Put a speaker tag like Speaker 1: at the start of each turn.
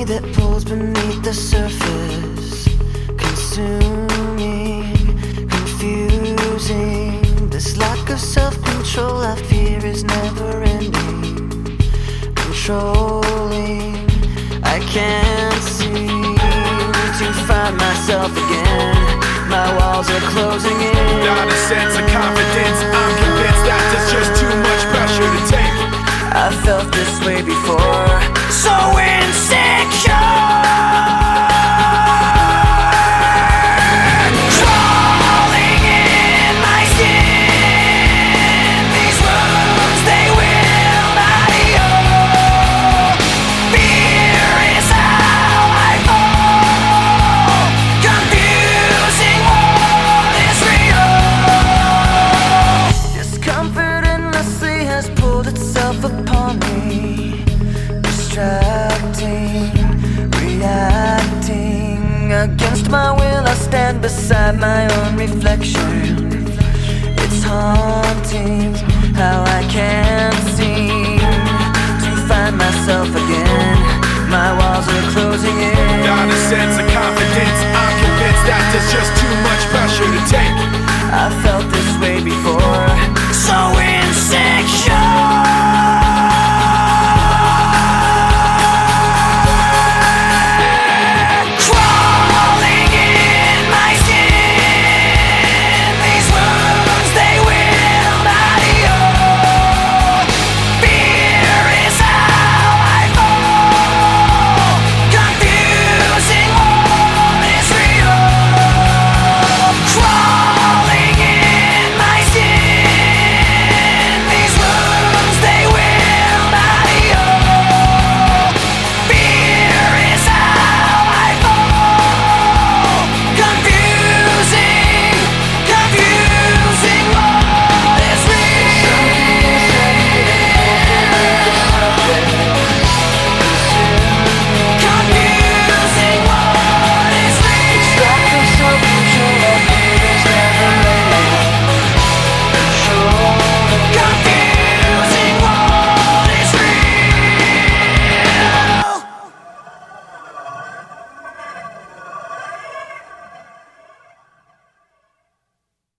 Speaker 1: me that pulls beneath the surface, consuming, confusing. This lack of self-control I fear is never-ending, controlling. I can't seem to find myself again. My walls are closing in.
Speaker 2: Not a sense of confidence. I'm convinced that there's just too much pressure to take.
Speaker 1: I felt this way before, so insecure. Crawling in my skin. These wounds, they will not heal. Fear is how I fall. Confusing what is real. Discomfort endlessly has pulled itself upon me, distracting, reacting. Against my will I stand beside my own reflection. It's haunting how I can't seem to find myself again. My walls are closing in.
Speaker 2: Not a sense of confidence. I'm convinced that there's just too much pressure to take.